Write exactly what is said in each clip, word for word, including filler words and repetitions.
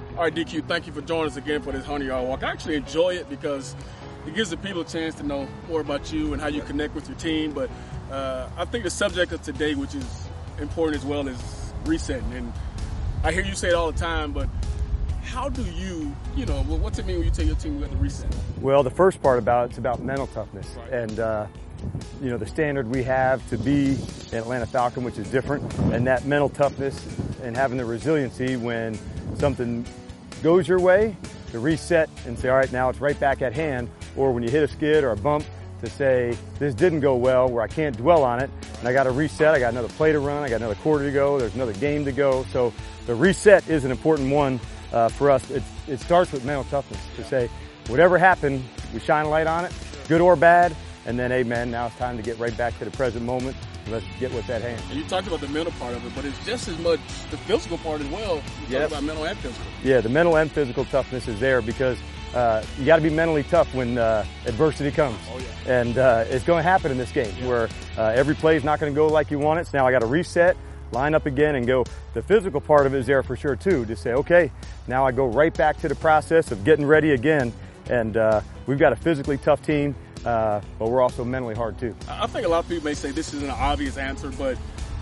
All right, D Q, thank you for joining us again for this hundred-yard walk. I actually enjoy it because it gives the people a chance to know more about you and how you connect with your team. But uh, I think the subject of today, which is important as well, is resetting. And I hear you say it all the time, but how do you, you know, what's it mean when you tell your team we got to reset? Well, the first part about it, it's about mental toughness. Right. And, uh, you know, the standard we have to be an Atlanta Falcon, which is different, and that mental toughness and having the resiliency when something goes your way, to reset and say, all right, now it's right back at hand, or when you hit a skid or a bump, to say, this didn't go well, where I can't dwell on it, and I got to reset, I got another play to run, I got another quarter to go, there's another game to go. So the reset is an important one uh, for us. It, it starts with mental toughness, to say, whatever happened, we shine a light on it, good or bad, and then, hey, man, now it's time to get right back to the present moment. Let's get what's at hand. And you talked about the mental part of it, but it's just as much the physical part as well. You yes. talk about mental and physical. Yeah, the mental and physical toughness is there because uh, you got to be mentally tough when uh, adversity comes. Oh, yeah. And uh, it's going to happen in this game yeah. where uh, every play is not going to go like you want it. So now I got to reset, line up again, and go. The physical part of it is there for sure, too, to say, okay, now I go right back to the process of getting ready again. And uh, we've got a physically tough team. Uh, but we're also mentally hard too. I think a lot of people may say this isn't an obvious answer, but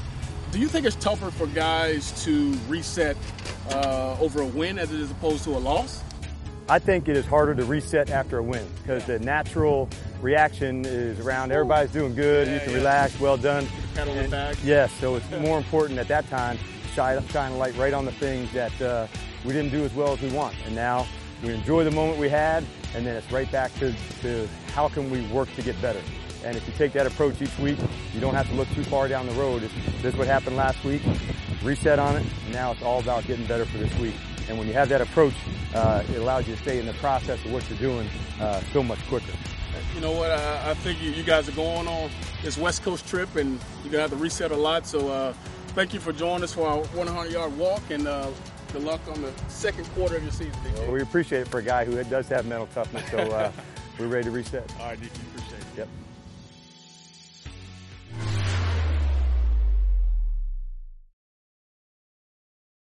do you think it's tougher for guys to reset uh, over a win as it is opposed to a loss? I think it is harder to reset after a win because the natural reaction is around everybody's doing good, yeah, you can yeah. relax, well done. Pat on the back. Yes, so it's more important at that time to shine, shine a light right on the things that uh, we didn't do as well as we want. And now we enjoy the moment we had, and then it's right back to, to how can we work to get better. And if you take that approach each week, you don't have to look too far down the road. If this is what happened last week, reset on it, and now it's all about getting better for this week. And when you have that approach, uh, it allows you to stay in the process of what you're doing uh, so much quicker. You know what, I, I think you, you guys are going on this West Coast trip, and you're going to have to reset a lot. So uh, thank you for joining us for our hundred-yard walk, and uh, good luck on the second quarter of your season, D Q. Well, we appreciate it for a guy who does have mental toughness, so uh, we're ready to reset. All right, D Q, appreciate it. Yep.